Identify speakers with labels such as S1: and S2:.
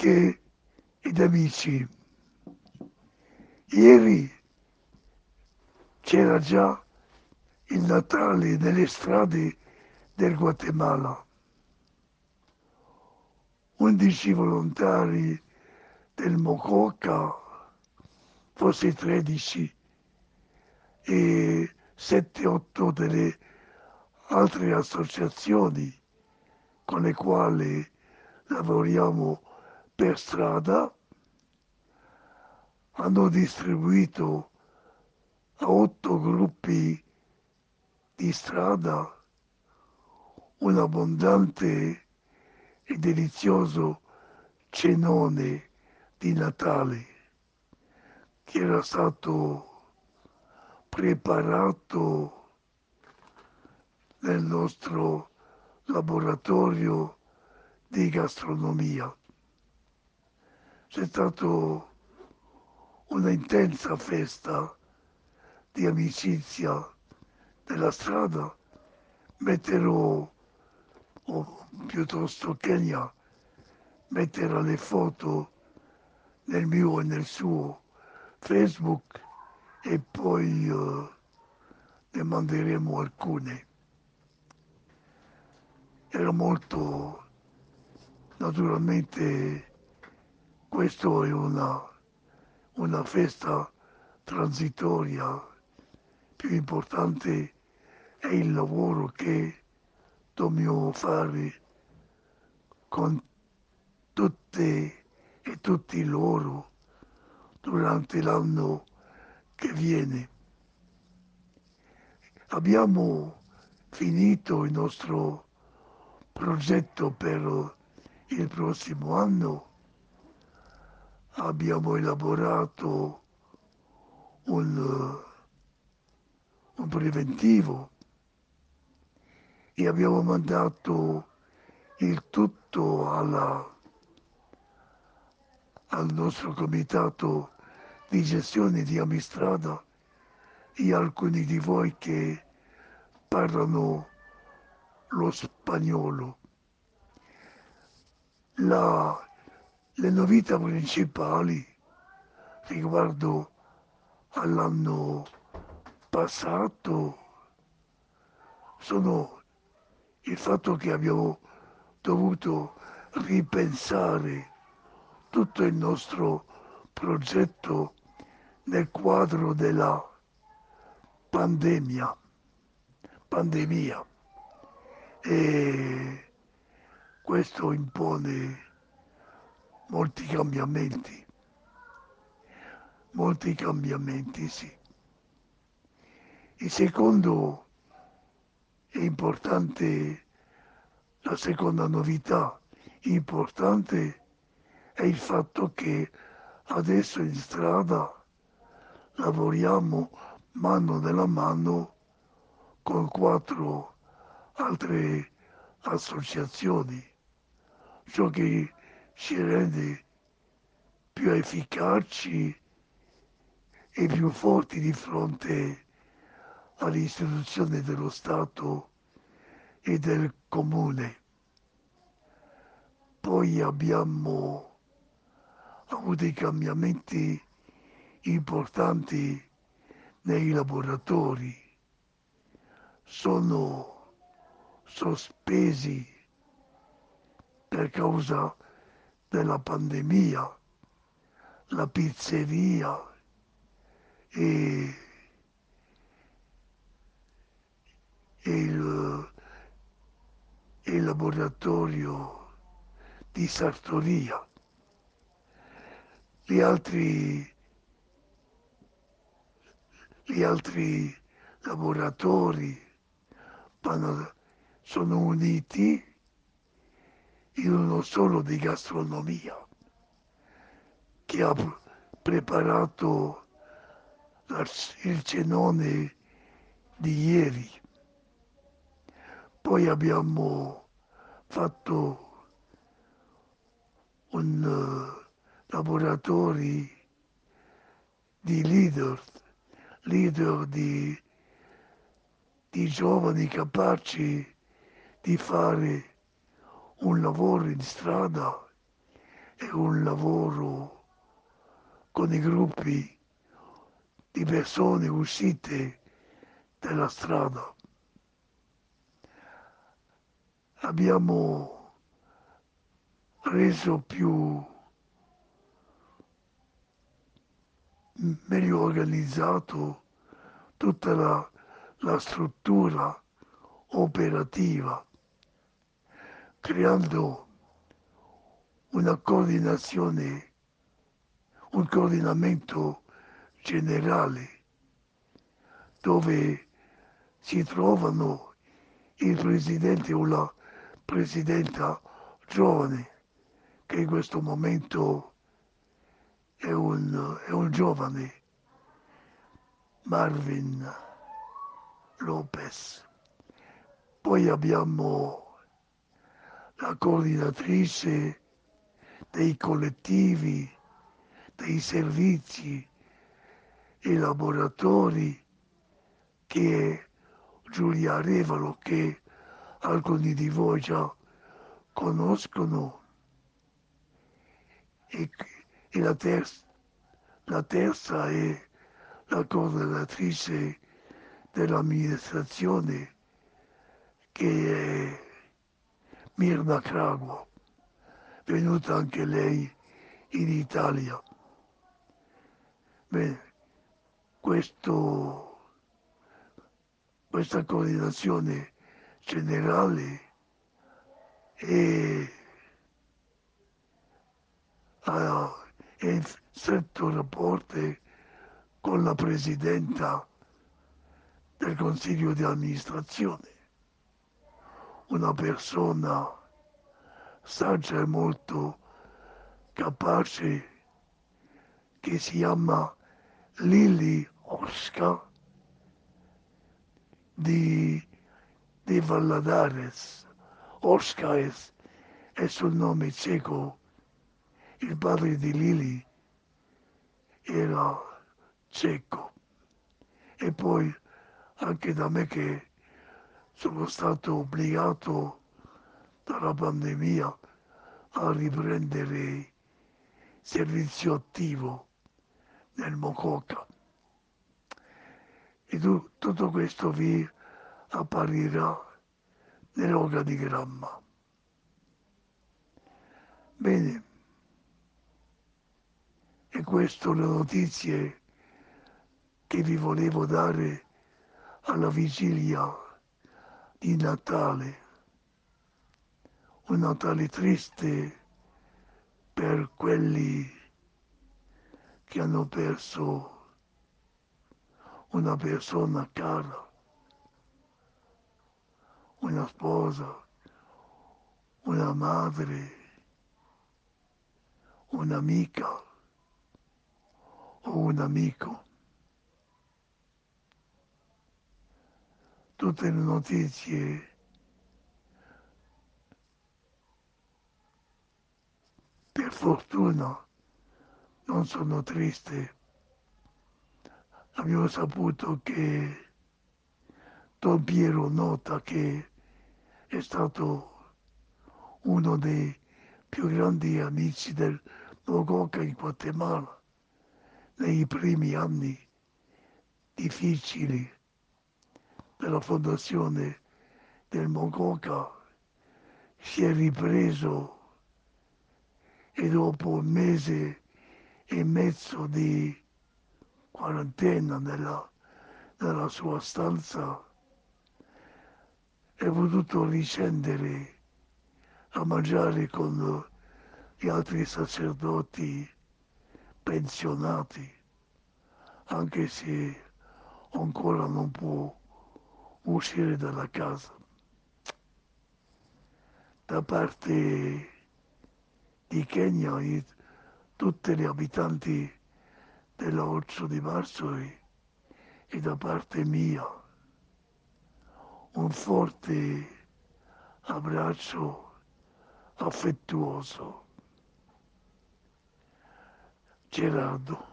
S1: amiche ed amici, ieri c'era già il Natale nelle strade del Guatemala. 11 volontari del Mococa, forse 13, e 7-8 delle altre associazioni con le quali lavoriamo per strada hanno distribuito a 8 gruppi di strada un abbondante e delizioso cenone di Natale che era stato preparato nel nostro laboratorio di gastronomia. C'è stata una intensa festa di amicizia della strada. Metterò, o piuttosto Kenya, metterà le foto nel mio e nel suo Facebook e poi ne manderemo alcune. Era molto, naturalmente, questo è una festa transitoria, più importante è il lavoro che dobbiamo fare con tutte e tutti loro durante l'anno che viene. Abbiamo finito il nostro progetto per il prossimo anno, abbiamo elaborato un, un preventivo e abbiamo mandato il tutto al nostro comitato di gestione di Amistrada e alcuni di voi che parlano lo spagnolo. Le novità principali riguardo all'anno passato sono il fatto che abbiamo dovuto ripensare tutto il nostro progetto nel quadro della pandemia, pandemia. E questo impone molti cambiamenti, sì. Il secondo è importante, la seconda novità importante è il fatto che adesso in strada lavoriamo mano nella mano con 4 altre associazioni, ciò che ci rende più efficaci e più forti di fronte all'istituzione dello Stato e del comune. Poi abbiamo avuto dei cambiamenti importanti nei laboratori. Sono sospesi per causa della pandemia la pizzeria e, e il laboratorio di sartoria. Gli altri, gli altri laboratori sono uniti in uno solo di gastronomia che ha preparato il cenone di ieri. Poi abbiamo fatto un laboratorio di leader di giovani capaci di fare un lavoro in strada è un lavoro con i gruppi di persone uscite dalla strada. Abbiamo reso più meglio organizzato tutta la struttura operativa, creando una coordinazione, un coordinamento generale dove si trovano il presidente o la presidenta giovane, che in questo momento è un giovane, Marvin Lopez. Poi abbiamo la coordinatrice dei collettivi, dei servizi e laboratori, che è Giulia Arevalo, che alcuni di voi già conoscono, e, e la terza è la coordinatrice dell'amministrazione, che è Mirna Cragua, venuta anche lei in Italia. Bene, questa coordinazione generale è, è in stretto rapporto con la presidenta del consiglio di amministrazione, una persona saggia e molto capace, che si chiama Lili Orska di Valladares. Orska è sul nome ceco, il padre di Lili era ceco. E poi anche da me, che sono stato obbligato dalla pandemia a riprendere servizio attivo nel Mococa. E tutto questo vi apparirà nell'organigramma. Bene, e queste le notizie che vi volevo dare alla vigilia di Natale. Un Natale triste per quelli che hanno perso una persona cara, una sposa, una madre, un'amica o un amico. Tutte le notizie per fortuna non sono tristi. Abbiamo saputo che Don Piero Nota, che è stato uno dei più grandi amici del Mogoca in Guatemala nei primi anni difficili della fondazione del Mogoca, si è ripreso, e dopo un mese e mezzo di quarantena nella sua stanza è potuto riscendere a mangiare con gli altri sacerdoti pensionati, anche se ancora non può uscire dalla casa. Da parte di Kenya, tutti gli abitanti della 8 di marzo, e da parte mia un forte abbraccio affettuoso. Gerardo.